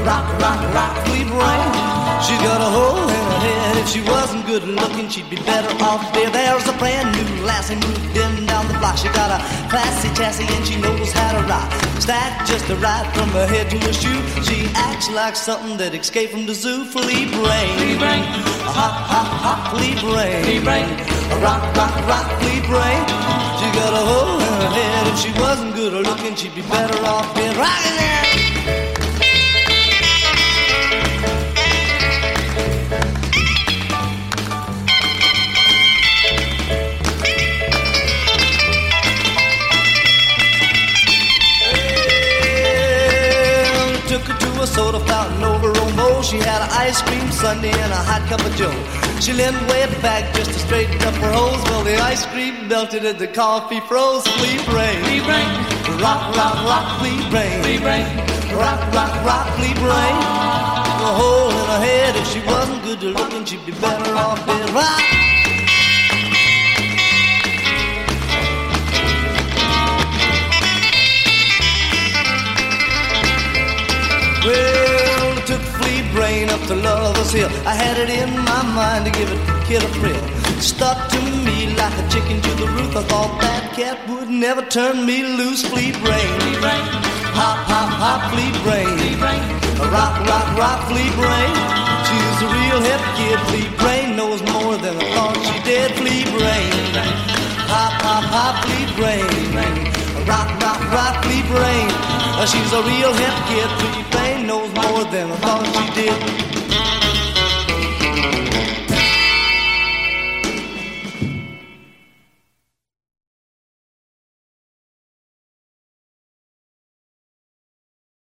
rock, rock, rock, flea brain. She's got a hole in her head. If she wasn't good looking, she'd be better off dead. There's a brand new lassie moved in down the block. She got a classy chassis and she knows how to rock. Stacked just right from her head to her shoe. She acts like something that escaped from the zoo. Flea brain, flea brain, a hot, hot, hot flea brain, flea brain, a rock, rock, rock flea brain. She got a hole in her head. If she wasn't good looking, she'd be better off dead. Rockin' there. Soda fountain over on Mo. She had an ice cream sundae and a hot cup of joe. She leaned way back just to straighten up her hose. Well, the ice cream melted and the coffee froze. Flea brain, flea brain, rock, rock, rock, flea brain, flea brain, rock, rock, rock, flea brain. A hole in her head. If she wasn't good looking, she'd be better off dead. Rock. Well, I took flea brain up to Lover's Hill. I had it in my mind to give it kid a thrill. Stuck to me like a chicken to the roof. I thought that cat would never turn me loose. Flea brain, flea brain, hop, hop, hop, flea brain, flea brain, rock, rock, rock, flea brain. She's a real hip kid. Flea brain knows more than I thought she did. Flea brain, hop, hop, hop, flea brain, rock, rock, rock, flea brain. She's a real hip kid. Flea brain knows more than I thought she did.